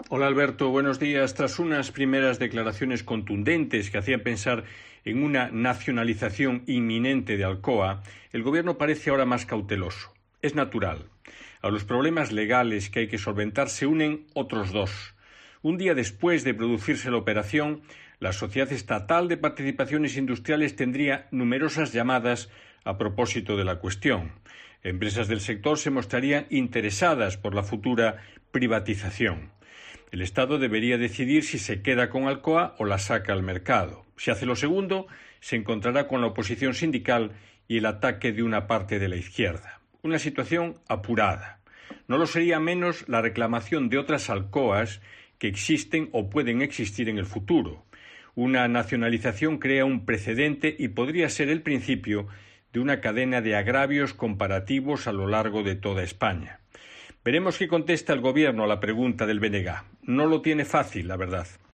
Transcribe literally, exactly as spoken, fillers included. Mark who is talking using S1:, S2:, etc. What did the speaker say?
S1: Hola Alberto, buenos días. Tras unas primeras declaraciones contundentes que hacían pensar en una nacionalización inminente de Alcoa, el Gobierno parece ahora más cauteloso. Es natural. A los problemas legales que hay que solventar se unen otros dos. Un día después de producirse la operación, la Sociedad Estatal de Participaciones Industriales tendría numerosas llamadas a propósito de la cuestión. Empresas del sector se mostrarían interesadas por la futura privatización. El Estado debería decidir si se queda con Alcoa o la saca al mercado. Si hace lo segundo, se encontrará con la oposición sindical y el ataque de una parte de la izquierda. Una situación apurada. No lo sería menos la reclamación de otras Alcoas que existen o pueden existir en el futuro. Una nacionalización crea un precedente y podría ser el principio de una cadena de agravios comparativos a lo largo de toda España. Veremos qué contesta el Gobierno a la pregunta del B N G. No lo tiene fácil, la verdad.